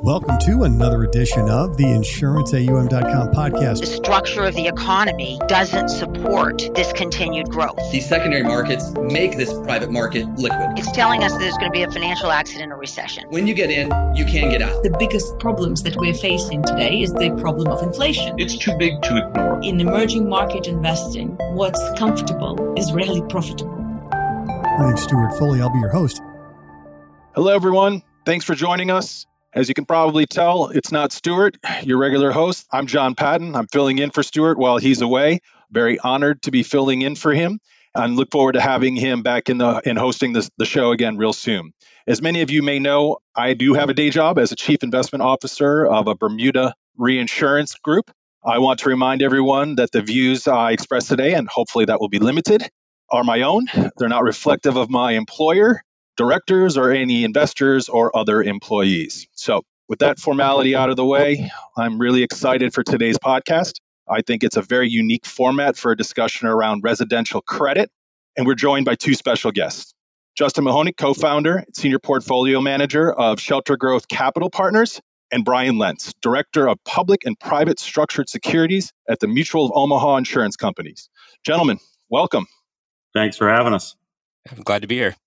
Welcome to another edition of the InsuranceAUM.com podcast. The structure of the economy doesn't support this continued growth. These secondary markets make this private market liquid. It's telling us that there's going to be a financial accident or recession. When you get in, you can get out. The biggest problems that we're facing today is the problem of inflation. It's too big to ignore. In emerging market investing, what's comfortable is rarely profitable. My name's Stuart Foley. I'll be your host. Hello, everyone. Thanks for joining us. As you can probably tell, it's not Stuart, your regular host. I'm John Patton. I'm filling in for Stuart while he's away. Very honored to be filling in for him and look forward to having him back in hosting the show again real soon. As many of you may know, I do have a day job as a chief investment officer of a Bermuda reinsurance group. I want to remind everyone that the views I express today, and hopefully that will be limited, are my own. They're not reflective of my employer, directors, or any investors or other employees. So with that formality out of the way, I'm really excited for today's podcast. I think it's a very unique format for a discussion around residential credit. And we're joined by two special guests. Justin Mahoney, co-founder and senior portfolio manager of Shelter Growth Capital Partners, and Brian Lentz, director of public and private structured securities at the Mutual of Omaha Insurance Companies. Gentlemen, welcome. Thanks for having us. I'm glad to be here.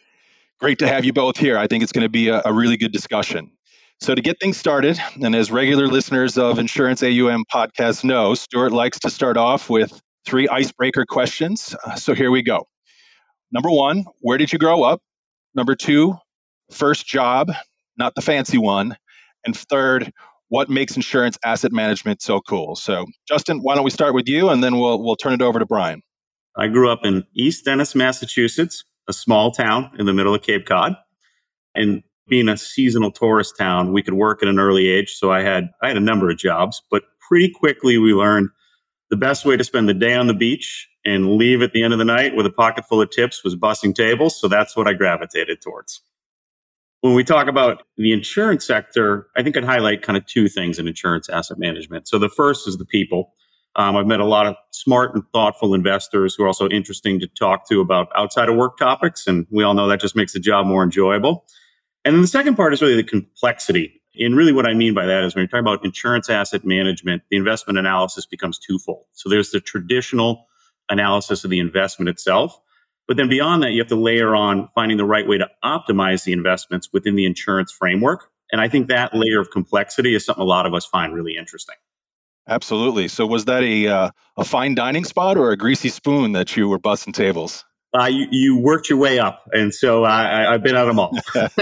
Great to have you both here. I think it's going to be a really good discussion. So to get things started, and as regular listeners of Insurance AUM podcast know, Stuart likes to start off with 3 icebreaker questions. So here we go. Number 1, where did you grow up? Number 2, first job, not the fancy one. And third, what makes insurance asset management so cool? So Justin, why don't we start with you, and then we'll turn it over to Brian. I grew up in East Dennis, Massachusetts, a small town in the middle of Cape Cod. And being a seasonal tourist town, we could work at an early age. So I had a number of jobs, but pretty quickly we learned the best way to spend the day on the beach and leave at the end of the night with a pocket full of tips was bussing tables. So that's what I gravitated towards. When we talk about the insurance sector, I think I'd highlight kind of 2 things in insurance asset management. So the first is the people. I've met a lot of smart and thoughtful investors who are also interesting to talk to about outside of work topics. And we all know that just makes the job more enjoyable. And then the second part is really the complexity. And really what I mean by that is when you're talking about insurance asset management, the investment analysis becomes twofold. So there's the traditional analysis of the investment itself. But then beyond that, you have to layer on finding the right way to optimize the investments within the insurance framework. And I think that layer of complexity is something a lot of us find really interesting. Absolutely. So was that a fine dining spot or a greasy spoon that you were bussing tables? You worked your way up. And so I've been at them all.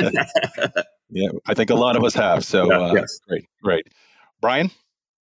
Yeah, I think a lot of us have. So yes. Great. Brian?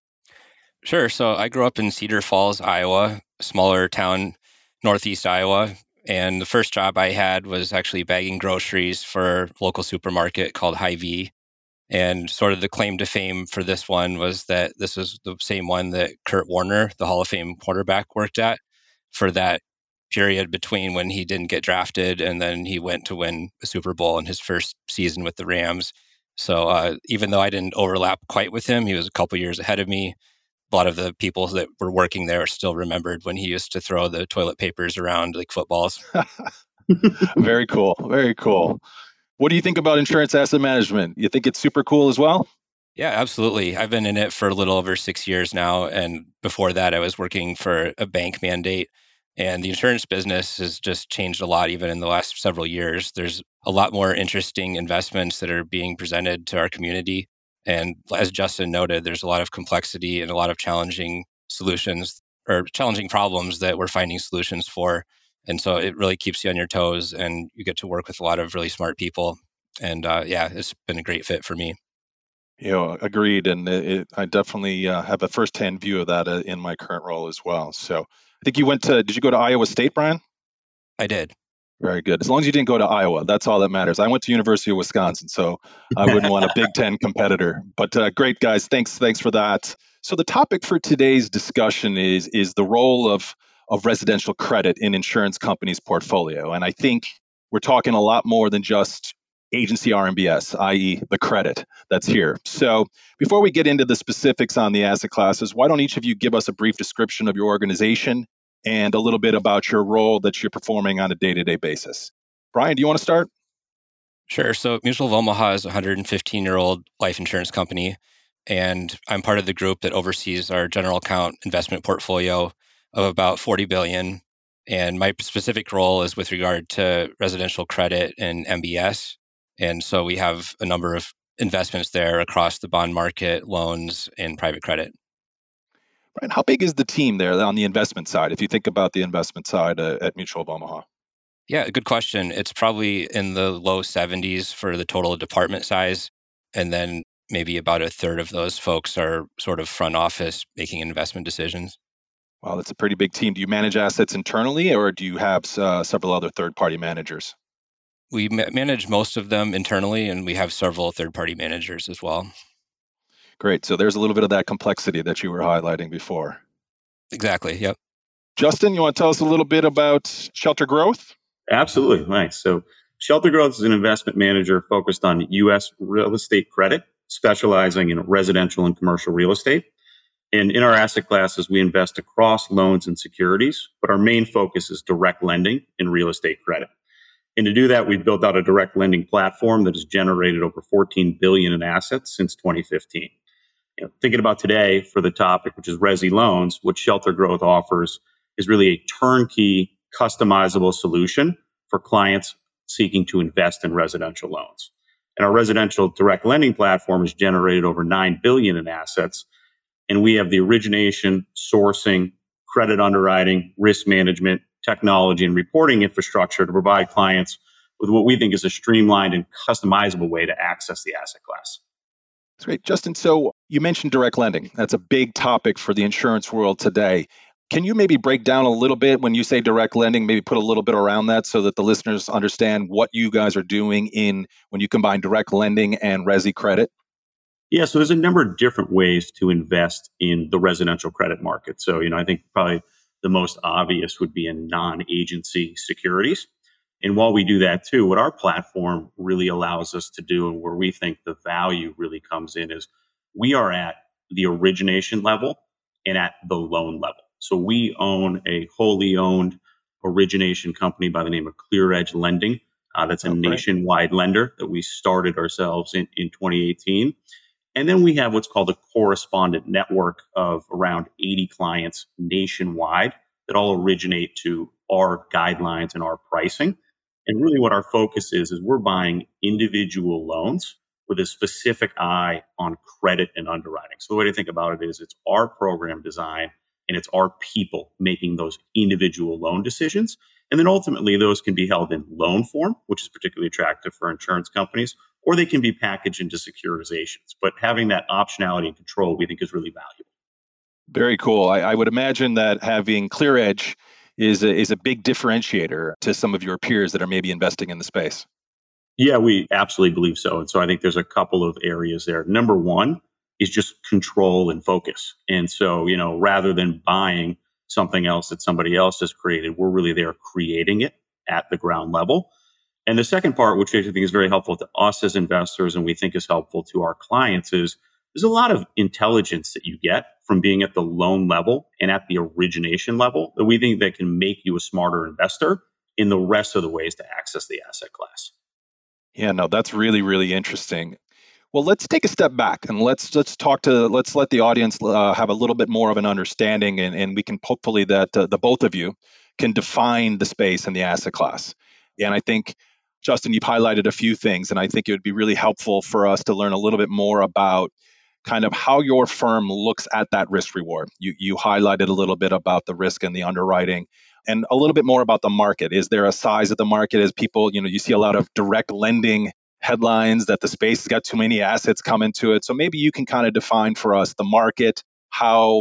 Sure. So I grew up in Cedar Falls, Iowa, a smaller town, northeast Iowa. And the first job I had was actually bagging groceries for a local supermarket called Hy-Vee. And sort of the claim to fame for this one was that this was the same one that Kurt Warner, the Hall of Fame quarterback, worked at for that period between when he didn't get drafted and then he went to win a Super Bowl in his first season with the Rams. So even though I didn't overlap quite with him, he was a couple years ahead of me. A lot of the people that were working there still remembered when he used to throw the toilet papers around like footballs. Very cool. Very cool. What do you think about insurance asset management? You think it's super cool as well? Yeah, absolutely. I've been in it for a little over 6 years now. And before that, I was working for a bank mandate. And the insurance business has just changed a lot, even in the last several years. There's a lot more interesting investments that are being presented to our community. And as Justin noted, there's a lot of complexity and a lot of challenging solutions or challenging problems that we're finding solutions for. And so it really keeps you on your toes and you get to work with a lot of really smart people. And it's been a great fit for me. Agreed. And I definitely have a firsthand view of that in my current role as well. So I think did you go to Iowa State, Brian? I did. Very good. As long as you didn't go to Iowa, that's all that matters. I went to University of Wisconsin, so I wouldn't want a Big Ten competitor. But great, guys. Thanks for that. So the topic for today's discussion is the role of residential credit in insurance companies' portfolio. And I think we're talking a lot more than just agency RMBS, i.e. the credit that's here. So before we get into the specifics on the asset classes, why don't each of you give us a brief description of your organization and a little bit about your role that you're performing on a day-to-day basis. Brian, do you want to start? Sure. So Mutual of Omaha is a 115-year-old life insurance company, and I'm part of the group that oversees our general account investment portfolio of about 40 billion. And my specific role is with regard to residential credit and MBS. And so we have a number of investments there across the bond market, loans, and private credit. Right. How big is the team there on the investment side, if you think about the investment side at Mutual of Omaha? Yeah, good question. It's probably in the low 70s for the total department size. And then maybe about a third of those folks are sort of front office making investment decisions. Wow, that's a pretty big team. Do you manage assets internally, or do you have several other third-party managers? We manage most of them internally, and we have several third-party managers as well. Great. So there's a little bit of that complexity that you were highlighting before. Exactly. Yep. Justin, you want to tell us a little bit about Shelter Growth? Absolutely. Nice. So Shelter Growth is an investment manager focused on U.S. real estate credit, specializing in residential and commercial real estate. And in our asset classes, we invest across loans and securities, but our main focus is direct lending and real estate credit. And to do that, we've built out a direct lending platform that has generated over $14 billion in assets since 2015. Thinking about today for the topic, which is resi loans, what Shelter Growth offers is really a turnkey, customizable solution for clients seeking to invest in residential loans. And our residential direct lending platform has generated over $9 billion in assets. And we have the origination, sourcing, credit underwriting, risk management, technology, and reporting infrastructure to provide clients with what we think is a streamlined and customizable way to access the asset class. That's great. Justin, so you mentioned direct lending. That's a big topic for the insurance world today. Can you maybe break down a little bit when you say direct lending, maybe put a little bit around that so that the listeners understand what you guys are doing when you combine direct lending and resi credit? Yeah, so there's a number of different ways to invest in the residential credit market. So, I think probably the most obvious would be in non-agency securities. And while we do that too, what our platform really allows us to do and where we think the value really comes in is we are at the origination level and at the loan level. So we own a wholly owned origination company by the name of ClearEdge Lending. That's a nationwide lender that we started ourselves in 2018. And then we have what's called a correspondent network of around 80 clients nationwide that all originate to our guidelines and our pricing. And really what our focus is we're buying individual loans with a specific eye on credit and underwriting. So the way to think about it is it's our program design and it's our people making those individual loan decisions. And then ultimately those can be held in loan form, which is particularly attractive for insurance companies, or they can be packaged into securitizations. But having that optionality and control, we think is really valuable. Very cool. I would imagine that having ClearEdge is a big differentiator to some of your peers that are maybe investing in the space. Yeah, we absolutely believe so. And so I think there's a couple of areas there. Number one is just control and focus. And so, rather than buying something else that somebody else has created, we're really there creating it at the ground level. And the second part, which I think is very helpful to us as investors and we think is helpful to our clients, is there's a lot of intelligence that you get from being at the loan level and at the origination level that we think that can make you a smarter investor in the rest of the ways to access the asset class. Yeah, no, that's really, really interesting. Well, let's take a step back and let's let the audience have a little bit more of an understanding, and we can hopefully that the both of you can define the space and the asset class. And I think, Justin, you've highlighted a few things, and I think it would be really helpful for us to learn a little bit more about kind of how your firm looks at that risk reward. You highlighted a little bit about the risk and the underwriting, and a little bit more about the market. Is there a size of the market? As people, you see a lot of direct lending headlines that the space has got too many assets coming to it. So maybe you can kind of define for us the market, how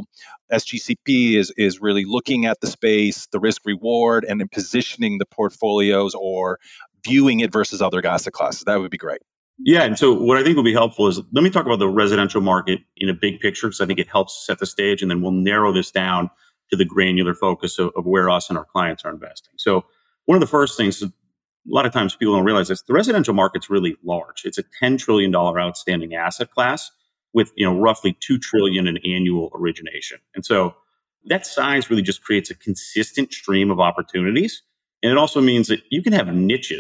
SGCP is really looking at the space, the risk reward, and then positioning the portfolios or viewing it versus other asset classes. That would be great. Yeah. And so what I think will be helpful is let me talk about the residential market in a big picture, because I think it helps set the stage, and then we'll narrow this down to the granular focus of where us and our clients are investing. So one of the first things, a lot of times people don't realize this, the residential market's really large. It's a $10 trillion outstanding asset class with roughly $2 trillion in annual origination. And so that size really just creates a consistent stream of opportunities. And it also means that you can have niches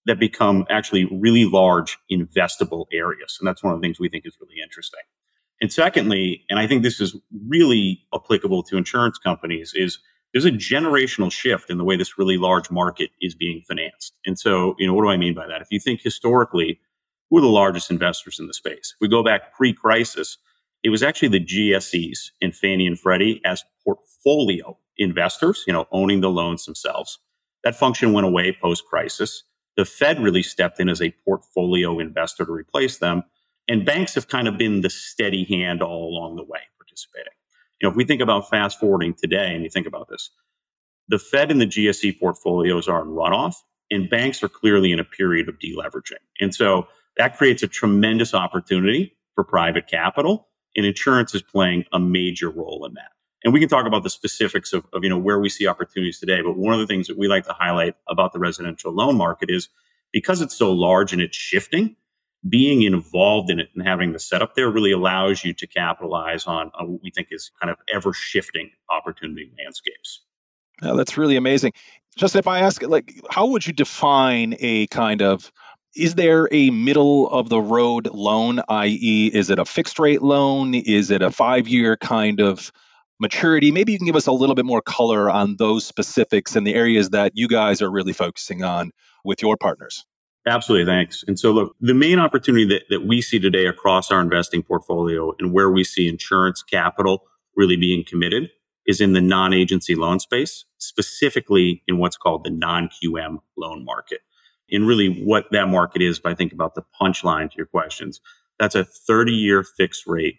that become actually really large investable areas. And that's one of the things we think is really interesting. And secondly, and I think this is really applicable to insurance companies, is there's a generational shift in the way this really large market is being financed. And so, what do I mean by that? If you think historically, who are the largest investors in the space? If we go back pre-crisis, it was actually the GSEs and Fannie and Freddie as portfolio investors, owning the loans themselves. That function went away post-crisis. The Fed really stepped in as a portfolio investor to replace them. And banks have kind of been the steady hand all along the way participating. If we think about fast forwarding today and you think about this, the Fed and the GSE portfolios are in runoff and banks are clearly in a period of deleveraging. And so that creates a tremendous opportunity for private capital, and insurance is playing a major role in that. And we can talk about the specifics of where we see opportunities today. But one of the things that we like to highlight about the residential loan market is because it's so large and it's shifting, being involved in it and having the setup there really allows you to capitalize on what we think is kind of ever shifting opportunity landscapes. Yeah, that's really amazing. Just if I ask, how would you define a kind of, is there a middle of the road loan, i.e., is it a fixed rate loan? Is it a 5-year kind of maturity? Maybe you can give us a little bit more color on those specifics and the areas that you guys are really focusing on with your partners. Absolutely. Thanks. And so look, the main opportunity that we see today across our investing portfolio and where we see insurance capital really being committed is in the non-agency loan space, specifically in what's called the non-QM loan market. And really what that market is, if I think about the punchline to your questions, that's a 30-year fixed rate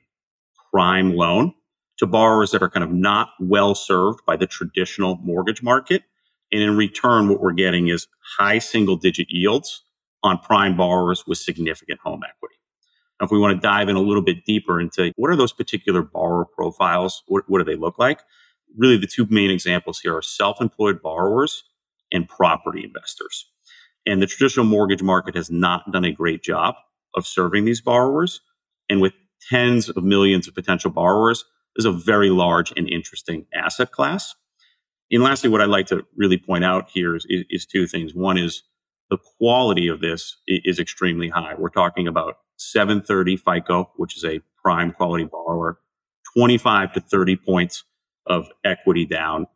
prime loan to borrowers that are kind of not well served by the traditional mortgage market. And in return, what we're getting is high single-digit yields on prime borrowers with significant home equity. Now, if we want to dive in a little bit deeper into what are those particular borrower profiles, what do they look like? Really, the two main examples here are self-employed borrowers and property investors. And the traditional mortgage market has not done a great job of serving these borrowers. And with tens of millions of potential borrowers, this is a very large and interesting asset class. And lastly, what I'd like to really point out here is two things. One is the quality of this is extremely high. We're talking about 730 FICO, which is a prime quality borrower, 25 to 30 points of equity down.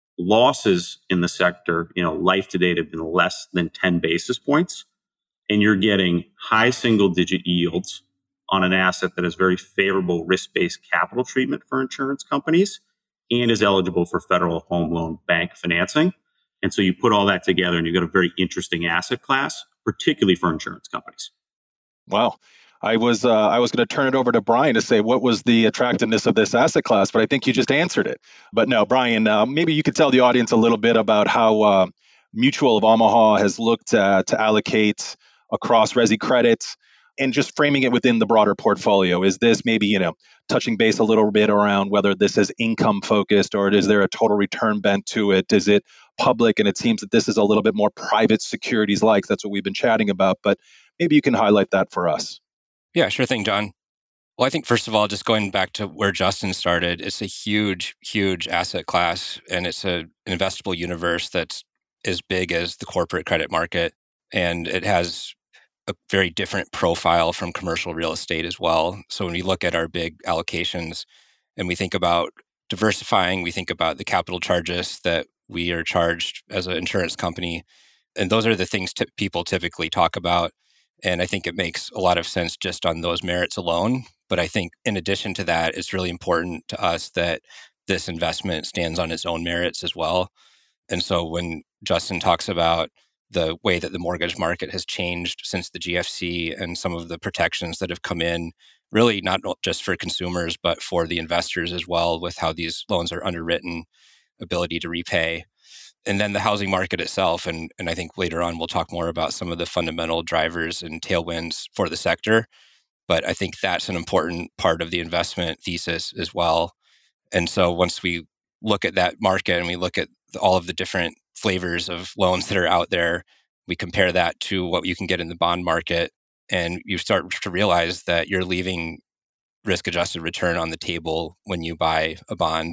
Losses in the sector, life to date have been less than 10 basis points. And you're getting high single digit yields on an asset that has very favorable risk-based capital treatment for insurance companies and is eligible for federal home loan bank financing. And so you put all that together and you've got a very interesting asset class, particularly for insurance companies. Wow. I was going to turn it over to Brian to say what was the attractiveness of this asset class, but I think you just answered it. But no, Brian, maybe you could tell the audience a little bit about how Mutual of Omaha has looked to allocate across resi credits and just framing it within the broader portfolio. Is this maybe, touching base a little bit around whether this is income focused or is there a total return bent to it? Is it public? And it seems that this is a little bit more private securities like. That's what we've been chatting about, but maybe you can highlight that for us. Yeah, sure thing, John. Well, I think first of all, just going back to where Justin started, it's a huge, huge asset class, and it's an investable universe that's as big as the corporate credit market, and it has a very different profile from commercial real estate as well. So when we look at our big allocations and we think about diversifying, we think about the capital charges that we are charged as an insurance company, and those are the things people typically talk about. And I think it makes a lot of sense just on those merits alone. But I think in addition to that, it's really important to us that this investment stands on its own merits as well. And so when Justin talks about the way that the mortgage market has changed since the GFC and some of the protections that have come in, really not just for consumers, but for the investors as well, with how these loans are underwritten, ability to repay. And then the housing market itself, and I think later on we'll talk more about some of the fundamental drivers and tailwinds for the sector. But I think that's an important part of the investment thesis as well. And so once we look at that market and we look at all of the different flavors of loans that are out there, we compare that to what you can get in the bond market, and you start to realize that you're leaving risk-adjusted return on the table when you buy a bond.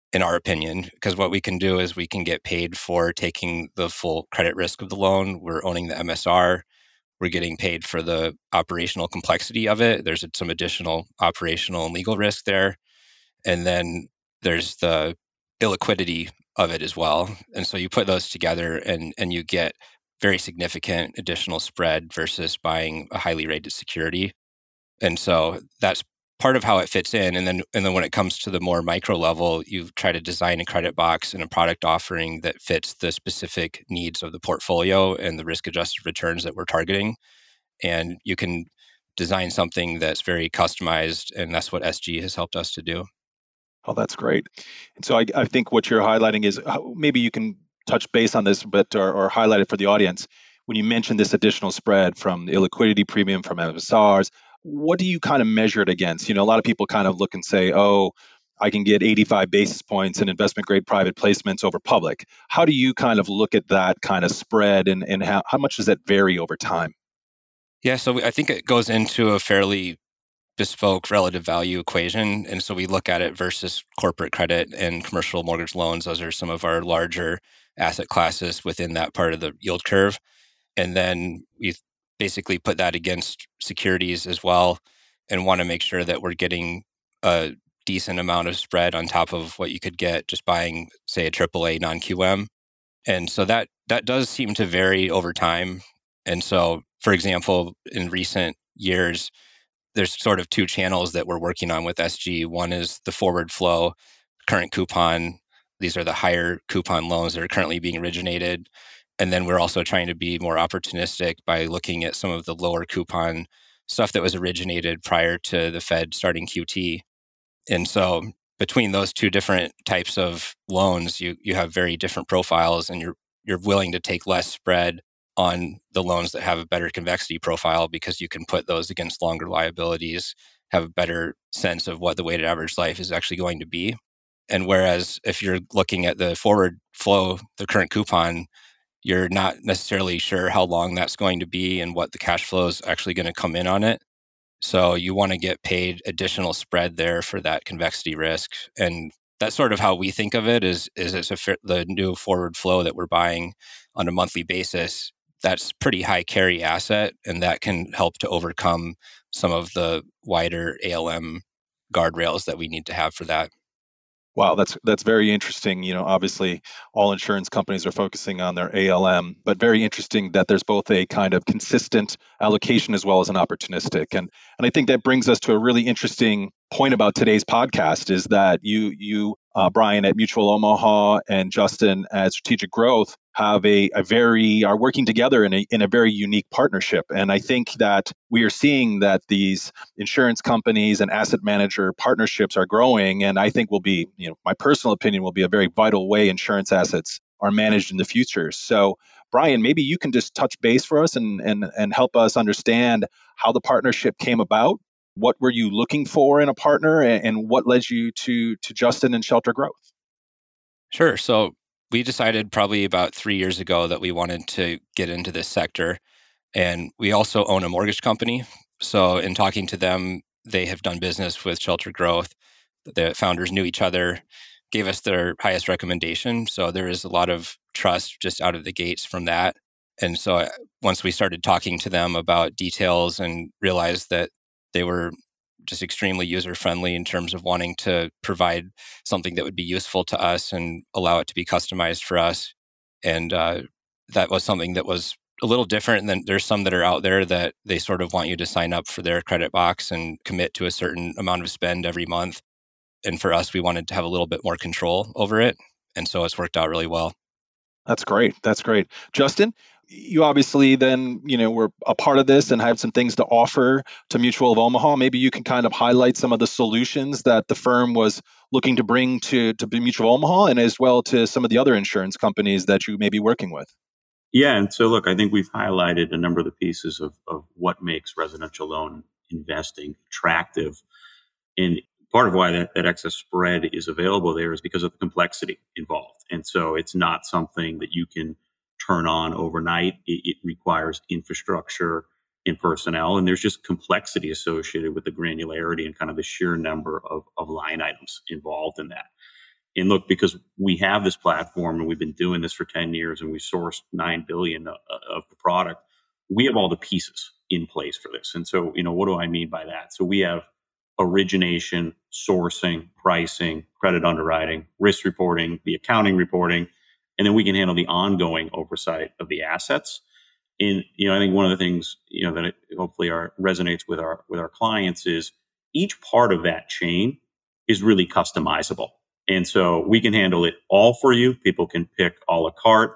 in our opinion, because what we can do is we can get paid for taking the full credit risk of the loan. We're owning the MSR. We're getting paid for the operational complexity of it. There's some additional operational and legal risk there. And then there's the illiquidity of it as well. And so you put those together and you get very significant additional spread versus buying a highly rated security. And so that's part of how it fits in. And then when it comes to the more micro level, you try to design a credit box and a product offering that fits the specific needs of the portfolio and the risk adjusted returns that we're targeting. And you can design something that's very customized, and that's what SG has helped us to do. Oh, that's great. And so I think what you're highlighting is maybe you can touch base on this, but or highlight it for the audience. When you mentioned this additional spread from the illiquidity premium from MSRs, what do you kind of measure it against? A lot of people kind of look and say, oh, I can get 85 basis points in investment grade private placements over public. How do you kind of look at that kind of spread and how much does that vary over time? Yeah, so I think it goes into a fairly bespoke relative value equation. And so we look at it versus corporate credit and commercial mortgage loans. Those are some of our larger asset classes within that part of the yield curve. And then we basically put that against securities as well and want to make sure that we're getting a decent amount of spread on top of what you could get just buying, say, a AAA non-QM. And so that does seem to vary over time. And so, for example, in recent years, there's sort of two channels that we're working on with SG. One is the forward flow, current coupon. These are the higher coupon loans that are currently being originated. And then we're also trying to be more opportunistic by looking at some of the lower coupon stuff that was originated prior to the Fed starting QT. And so between those two different types of loans, you have very different profiles, and you're willing to take less spread on the loans that have a better convexity profile because you can put those against longer liabilities, have a better sense of what the weighted average life is actually going to be. And whereas if you're looking at the forward flow, the current coupon, you're not necessarily sure how long that's going to be and what the cash flow is actually going to come in on it. So you want to get paid additional spread there for that convexity risk. And that's sort of how we think of it is it's the new forward flow that we're buying on a monthly basis. That's pretty high carry asset, and that can help to overcome some of the wider ALM guardrails that we need to have for that. Wow, that's very interesting. Obviously, all insurance companies are focusing on their ALM, but very interesting that there's both a kind of consistent allocation as well as an opportunistic. And I think that brings us to a really interesting point about today's podcast is that you Brian at Mutual Omaha and Justin at Strategic Growth have are working together in a very unique partnership. And I think that we are seeing that these insurance companies and asset manager partnerships are growing. And I think will be, my personal opinion, will be a very vital way insurance assets are managed in the future. So Brian, maybe you can just touch base for us and help us understand how the partnership came about. What were you looking for in a partner, and what led you to Justin and Shelter Growth? Sure. So we decided probably about 3 years ago that we wanted to get into this sector. And we also own a mortgage company. So in talking to them, they have done business with Shelter Growth. The founders knew each other, gave us their highest recommendation. So there is a lot of trust just out of the gates from that. And so once we started talking to them about details and realized that they were just extremely user-friendly in terms of wanting to provide something that would be useful to us and allow it to be customized for us. And that was something that was a little different than there's some that are out there that they sort of want you to sign up for their credit box and commit to a certain amount of spend every month. And for us, we wanted to have a little bit more control over it. And so it's worked out really well. That's great. That's great. Justin, you obviously then, were a part of this and have some things to offer to Mutual of Omaha. Maybe you can kind of highlight some of the solutions that the firm was looking to bring to Mutual of Omaha and as well to some of the other insurance companies that you may be working with. Yeah. And so, look, I think we've highlighted a number of the pieces of what makes residential loan investing attractive. And part of why that excess spread is available there is because of the complexity involved. And so it's not something that you can turn on overnight. It requires infrastructure and personnel, and there's just complexity associated with the granularity and kind of the sheer number of line items involved in that. And look, because we have this platform and we've been doing this for 10 years and we sourced $9 billion of the product, we have all the pieces in place for this. And so, what do I mean by that? So we have origination, sourcing, pricing, credit underwriting, risk reporting, the accounting reporting, and then we can handle the ongoing oversight of the assets. And I think one of the things that hopefully resonates with our clients is each part of that chain is really customizable, and so we can handle it all for you. People can pick a la carte.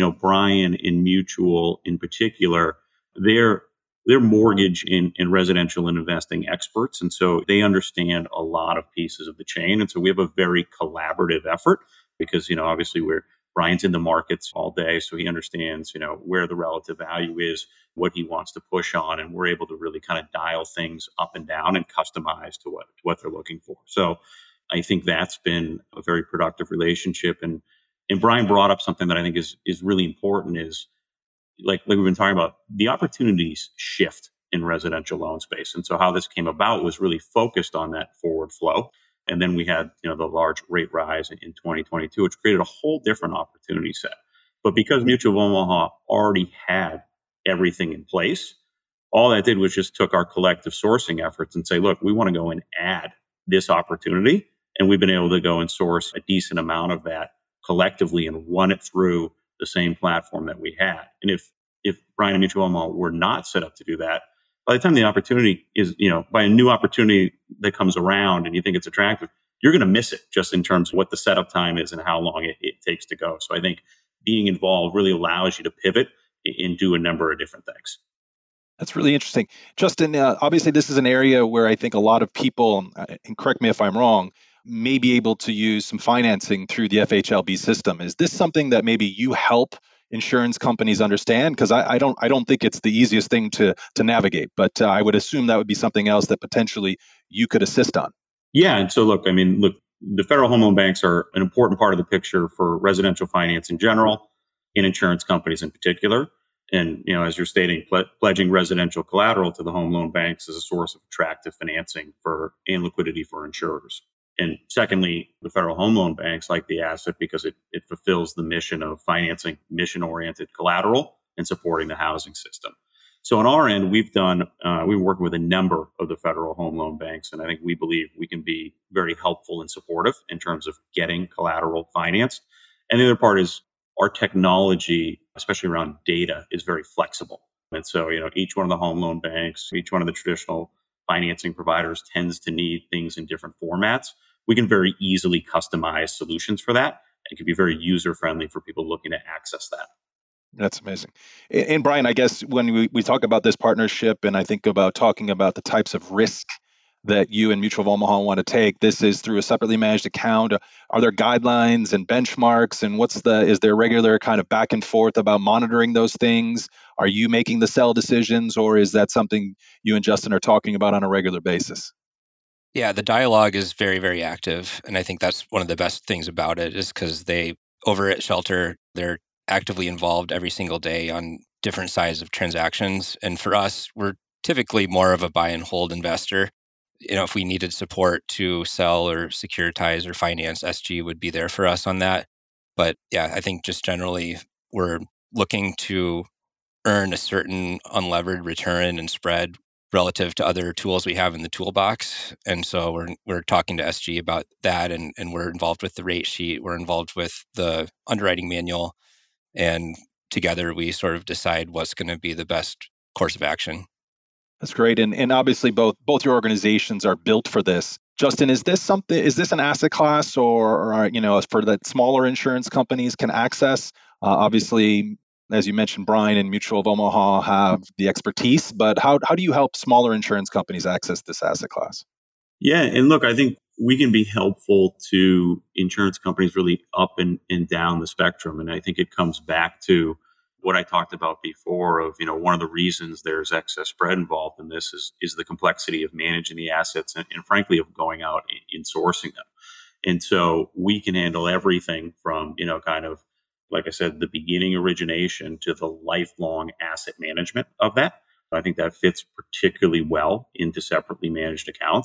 Brian in Mutual in particular, they're mortgage and residential and investing experts, and so they understand a lot of pieces of the chain, and so we have a very collaborative effort because obviously Brian's in the markets all day, so he understands, where the relative value is, what he wants to push on, and we're able to really kind of dial things up and down and customize to what they're looking for. So I think that's been a very productive relationship. And Brian brought up something that I think is really important is like we've been talking about, the opportunities shift in residential loan space. And so how this came about was really focused on that forward flow. And then we had, the large rate rise in 2022, which created a whole different opportunity set. But because Mutual of Omaha already had everything in place, all that did was just took our collective sourcing efforts and say, look, we want to go and add this opportunity. And we've been able to go and source a decent amount of that collectively and run it through the same platform that we had. And if Brian and Mutual of Omaha were not set up to do that, by the time the opportunity is, by a new opportunity that comes around and you think it's attractive, you're going to miss it just in terms of what the setup time is and how long it takes to go. So I think being involved really allows you to pivot and do a number of different things. That's really interesting. Justin, obviously this is an area where I think a lot of people, and correct me if I'm wrong, may be able to use some financing through the FHLB system. Is this something that maybe you help insurance companies understand? Because I don't think it's the easiest thing to navigate, but I would assume that would be something else that potentially you could assist on. Yeah, and so look, the federal home loan banks are an important part of the picture for residential finance in general, and insurance companies in particular. And as you're stating, pledging residential collateral to the home loan banks is a source of attractive financing and liquidity for insurers. And secondly, the federal home loan banks like the asset because it fulfills the mission of financing mission-oriented collateral and supporting the housing system. So on our end, we've worked with a number of the federal home loan banks, and I think we believe we can be very helpful and supportive in terms of getting collateral financed. And the other part is our technology, especially around data, is very flexible. And so, each one of the home loan banks, each one of the traditional financing providers tends to need things in different formats. We can very easily customize solutions for that. It can be very user-friendly for people looking to access that. That's amazing. And Brian, I guess when we talk about this partnership and I think about talking about the types of risk that you and Mutual of Omaha want to take, this is through a separately managed account. Are there guidelines and benchmarks? And is there regular kind of back and forth about monitoring those things? Are you making the sell decisions, or is that something you and Justin are talking about on a regular basis? Yeah, the dialogue is very, very active. And I think that's one of the best things about it is because over at Shelter, they're actively involved every single day on different sides of transactions. And for us, we're typically more of a buy and hold investor. If we needed support to sell or securitize or finance, SG would be there for us on that. But yeah, I think just generally we're looking to earn a certain unlevered return and spread relative to other tools we have in the toolbox. And so we're talking to SG about that, and we're involved with the rate sheet. We're involved with the underwriting manual, and together we sort of decide what's going to be the best course of action. That's great. And obviously both your organizations are built for this. Justin, is this an asset class or for that smaller insurance companies can access? Obviously, as you mentioned, Brian and Mutual of Omaha have the expertise, but how do you help smaller insurance companies access this asset class? Yeah, and look, I think we can be helpful to insurance companies really up and down the spectrum. And I think it comes back to what I talked about before of, one of the reasons there's excess spread involved in this is the complexity of managing the assets and frankly, of going out and sourcing them. And so we can handle everything from, kind of, like I said, the beginning origination to the lifelong asset management of that. I think that fits particularly well into separately managed accounts.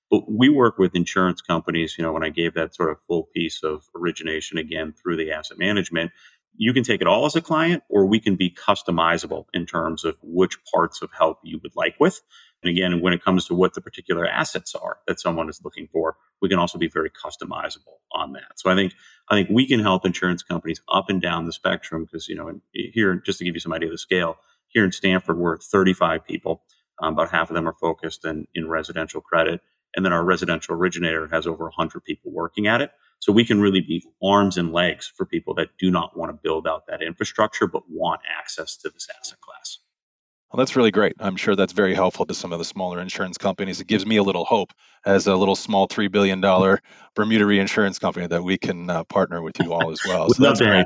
But we work with insurance companies, when I gave that sort of full piece of origination again through the asset management, you can take it all as a client, or we can be customizable in terms of which parts of help you would like with. And again, when it comes to what the particular assets are that someone is looking for, we can also be very customizable on that. So I think we can help insurance companies up and down the spectrum because, here, just to give you some idea of the scale, here in Stanford, we're 35 people. About half of them are focused in residential credit. And then our residential originator has over 100 people working at it. So we can really be arms and legs for people that do not want to build out that infrastructure, but want access to this asset class. Well, that's really great. I'm sure that's very helpful to some of the smaller insurance companies. It gives me a little hope as a little small $3 billion Bermuda reinsurance company that we can partner with you all as well. So that's great.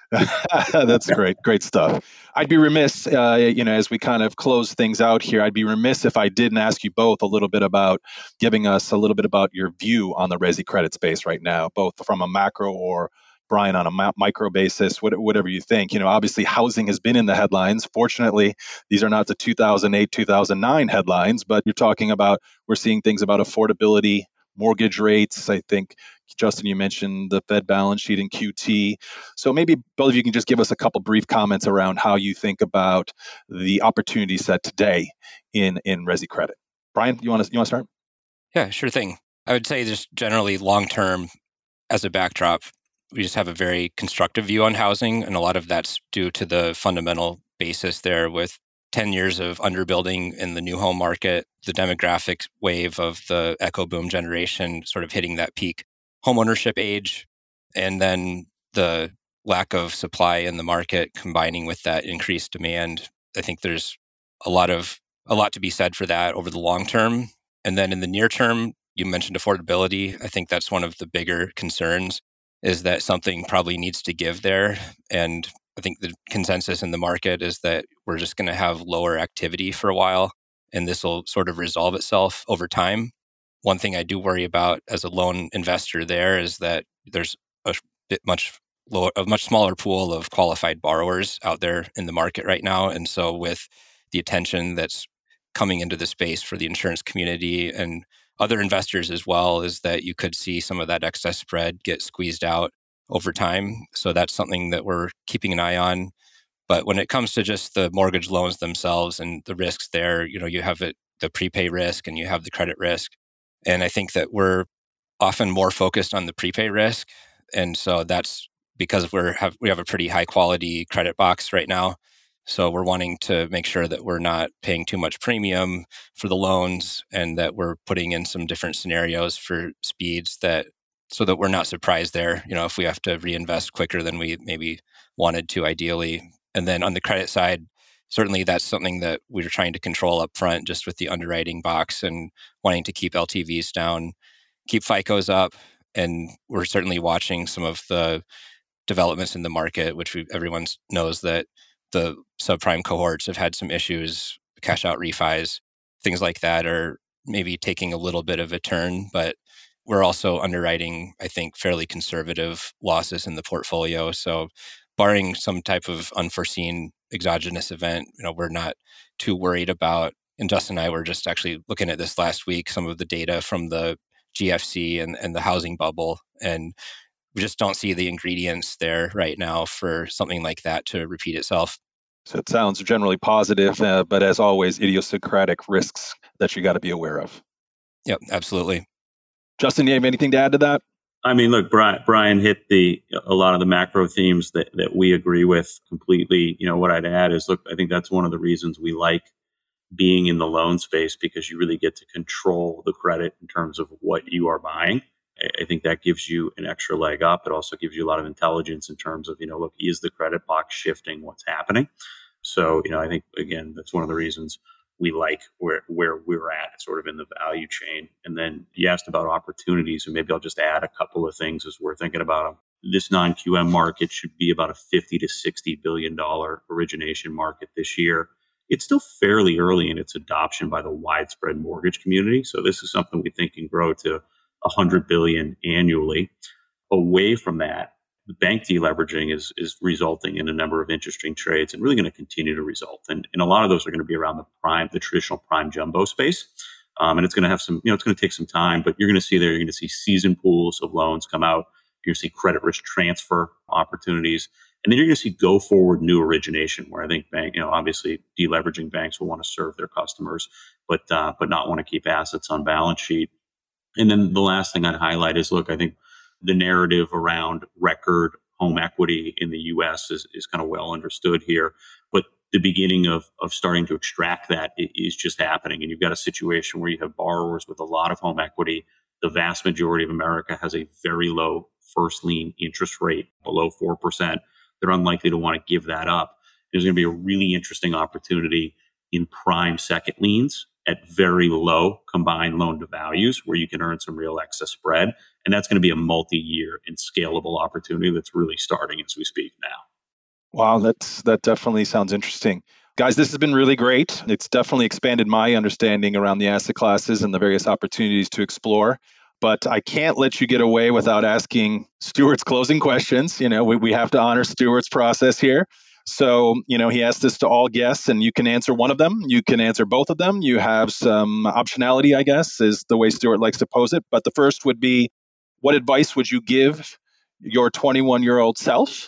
That's great. Great stuff. I'd be remiss, as we kind of close things out here, I'd be remiss if I didn't ask you both a little bit about giving us a little bit about your view on the resi credit space right now, both from a macro or Brian on a micro basis, whatever you think. Obviously housing has been in the headlines. Fortunately, these are not the 2008, 2009 headlines, but you're talking about, we're seeing things about affordability, mortgage rates. I think, Justin, you mentioned the Fed balance sheet and QT. So maybe both of you can just give us a couple brief comments around how you think about the opportunity set today in resi credit. Brian, you want to start? Yeah, sure thing. I would say just generally long-term as a backdrop, we just have a very constructive view on housing, and a lot of that's due to the fundamental basis there with 10 years of underbuilding in the new home market, the demographic wave of the echo boom generation sort of hitting that peak homeownership age, and then the lack of supply in the market combining with that increased demand. I think there's a lot to be said for that over the long term. And then in the near term, you mentioned affordability. I think that's one of the bigger concerns, is that something probably needs to give there. And I think the consensus in the market is that we're just going to have lower activity for a while, and this will sort of resolve itself over time. One thing I do worry about as a loan investor there is that there's a much smaller pool of qualified borrowers out there in the market right now. And so with the attention that's coming into the space for the insurance community and other investors as well, is that you could see some of that excess spread get squeezed out over time. So that's something that we're keeping an eye on. But when it comes to just the mortgage loans themselves and the risks there, you have the prepay risk and you have the credit risk. And I think that we're often more focused on the prepay risk. And so that's because we have a pretty high quality credit box right now. So we're wanting to make sure that we're not paying too much premium for the loans, and that we're putting in some different scenarios for speeds so that we're not surprised there, if we have to reinvest quicker than we maybe wanted to ideally. And then on the credit side, certainly that's something that we're trying to control up front, just with the underwriting box and wanting to keep LTVs down, keep FICOs up. And we're certainly watching some of the developments in the market, which everyone knows that the subprime cohorts have had some issues, cash out refis, things like that are maybe taking a little bit of a turn, but we're also underwriting, I think, fairly conservative losses in the portfolio. So barring some type of unforeseen exogenous event, we're not too worried about. And Justin and I were just actually looking at this last week, some of the data from the GFC and the housing bubble, and we just don't see the ingredients there right now for something like that to repeat itself. So it sounds generally positive, but as always, idiosyncratic risks that you got to be aware of. Yep, absolutely. Justin, do you have anything to add to that? I mean, look, Brian hit a lot of the macro themes that we agree with completely. What I'd add is, look, I think that's one of the reasons we like being in the loan space, because you really get to control the credit in terms of what you are buying. I think that gives you an extra leg up. It also gives you a lot of intelligence in terms of, look, is the credit box shifting what's happening? So, I think, again, that's one of the reasons we like where we're at sort of in the value chain. And then you asked about opportunities, and maybe I'll just add a couple of things as we're thinking about them. This non-QM market should be about a $50 to $60 billion origination market this year. It's still fairly early in its adoption by the widespread mortgage community. So this is something we think can grow to $100 billion annually. Away from that, the bank deleveraging is resulting in a number of interesting trades and really going to continue to result. And a lot of those are going to be around the traditional prime jumbo space. And it's going to have some, it's going to take some time, but you're going to see season pools of loans come out. You're going to see credit risk transfer opportunities. And then you're going to see go forward new origination, where I think obviously deleveraging banks will want to serve their customers, but not want to keep assets on balance sheet. And then the last thing I'd highlight is, look, I think the narrative around record home equity in the U.S. is kind of well understood here, but the beginning of starting to extract that is just happening. And you've got a situation where you have borrowers with a lot of home equity. The vast majority of America has a very low first lien interest rate, below 4%. They're unlikely to want to give that up. There's going to be a really interesting opportunity in prime second liens at very low combined loan to values, where you can earn some real excess spread. And that's going to be a multi-year and scalable opportunity that's really starting as we speak now. Wow, that definitely sounds interesting. Guys, this has been really great. It's definitely expanded my understanding around the asset classes and the various opportunities to explore. But I can't let you get away without asking Stuart's closing questions. We have to honor Stuart's process here. So, he asked this to all guests, and you can answer one of them. You can answer both of them. You have some optionality, I guess, is the way Stuart likes to pose it. But the first would be, what advice would you give your 21-year-old self?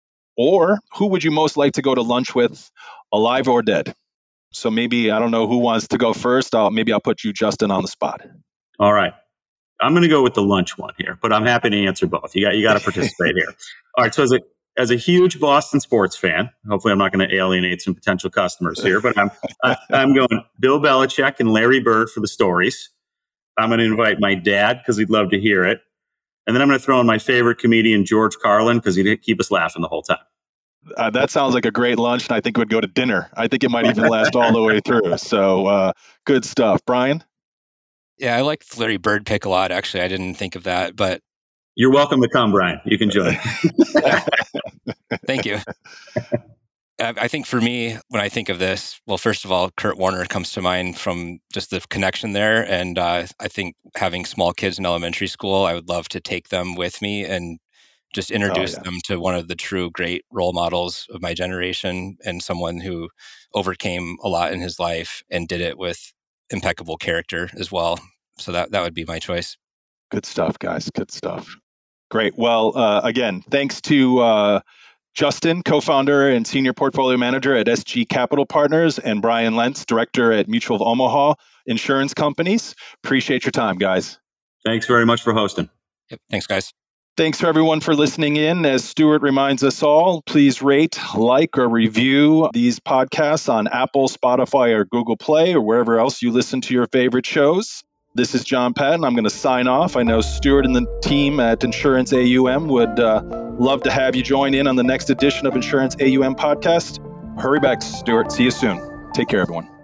Or who would you most like to go to lunch with, alive or dead? So maybe, I don't know who wants to go first. Maybe I'll put you, Justin, on the spot. All right. I'm going to go with the lunch one here, but I'm happy to answer both. You got to participate here. All right. So as a huge Boston sports fan, hopefully I'm not going to alienate some potential customers here, but I'm going Bill Belichick and Larry Bird for the stories. I'm going to invite my dad because he'd love to hear it. And then I'm going to throw in my favorite comedian, George Carlin, because he'd keep us laughing the whole time. That sounds like a great lunch, and I think it would go to dinner. I think it might even last all the way through. So good stuff. Brian? Yeah, I like the Larry Bird pick a lot, actually. I didn't think of that, but... You're welcome to come, Brian. You can join. Thank you. I think for me, when I think of this, well, first of all, Kurt Warner comes to mind from just the connection there. And I think having small kids in elementary school, I would love to take them with me and just introduce them to one of the true great role models of my generation, and someone who overcame a lot in his life and did it with impeccable character as well. So that would be my choice. Good stuff, guys. Good stuff. Great. Well, again, thanks to Justin, co-founder and senior portfolio manager at SG Capital Partners, and Brian Lentz, director at Mutual of Omaha Insurance Companies. Appreciate your time, guys. Thanks very much for hosting. Yep. Thanks, guys. Thanks for everyone for listening in. As Stuart reminds us all, please rate, like, or review these podcasts on Apple, Spotify, or Google Play, or wherever else you listen to your favorite shows. This is John Patton. I'm going to sign off. I know Stuart and the team at Insurance AUM would love to have you join in on the next edition of Insurance AUM podcast. Hurry back, Stuart. See you soon. Take care, everyone.